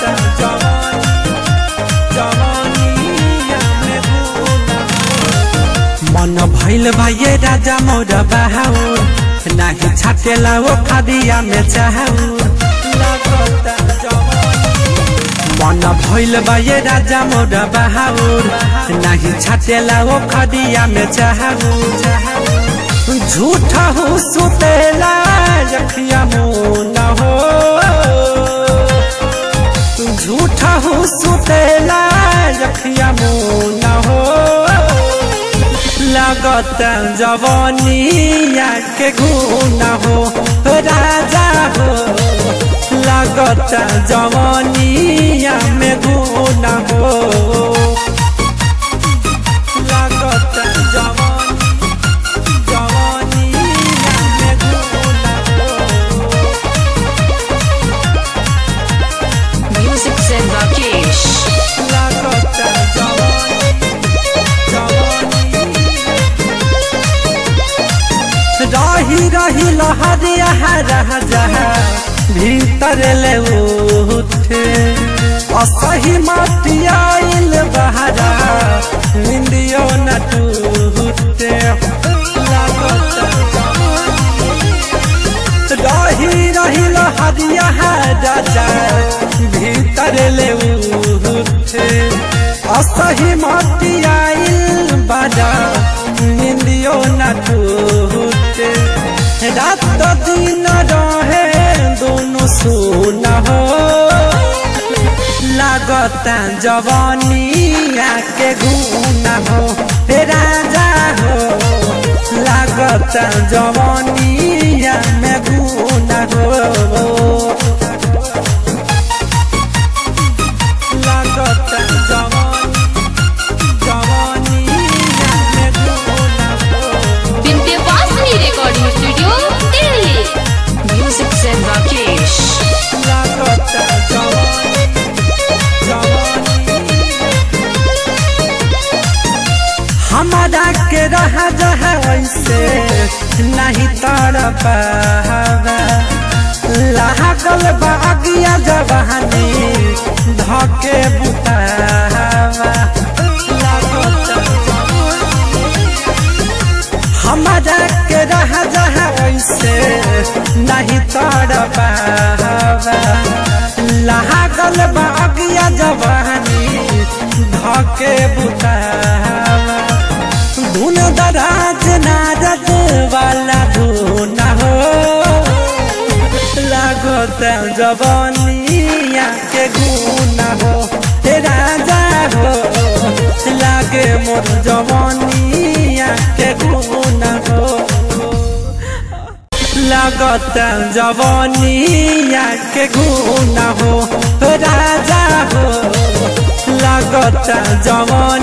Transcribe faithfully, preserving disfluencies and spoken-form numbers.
मन भइल भाइये राजा मोर बहाउर नाही छाटेला ओ खदिया में चाहूर मन भइल भाइये राजा मोर बहाउर नाही छाटेला ओ खदिया में चाहूर झूठा हो सुतेला रखिया मुन हो झूठा हो सुतेला रखिया मुन हो लागत जवानिया के गुना हो राजा हो लागत जवानिया में गुना हो लागत जवानी जवानिया में गुना हो। Music Zen Rakesh. लागत जवानी जवानी रही रही लहरिया राजा भीतर ले उठे असही मटियाइल बहरा निंदियो न टूटे रही रही लहरिया राजा भीतर ले उठे असही मटियाइल बहरा निंदियो न टूटे रात दिन रहे दोनों सोना हो लागत जवानिया के गुना हो राजा हो लागत जवानिया में गुना हो लागत जवानी जवानिया में गुना हो। Vidyavasini Recording Studio, Delhi. Music Zen Rakesh. लागत जवानी जवानी हमारा के रहा जहा ऐसे नहीं तर पावा लागल बागिया जवानी धके बुतावा लागत हमारा के रहा जहा ऐसे नहीं तर पावा लागल बागिया जवानी धके बुतावा धुन दराज नारद वाला धुन हो लागत जवानिया के गुना हो राजा हो लागे मोर जवानिया के गुना हो लागत जवानिया के गुना हो राजा हो लागत जवानी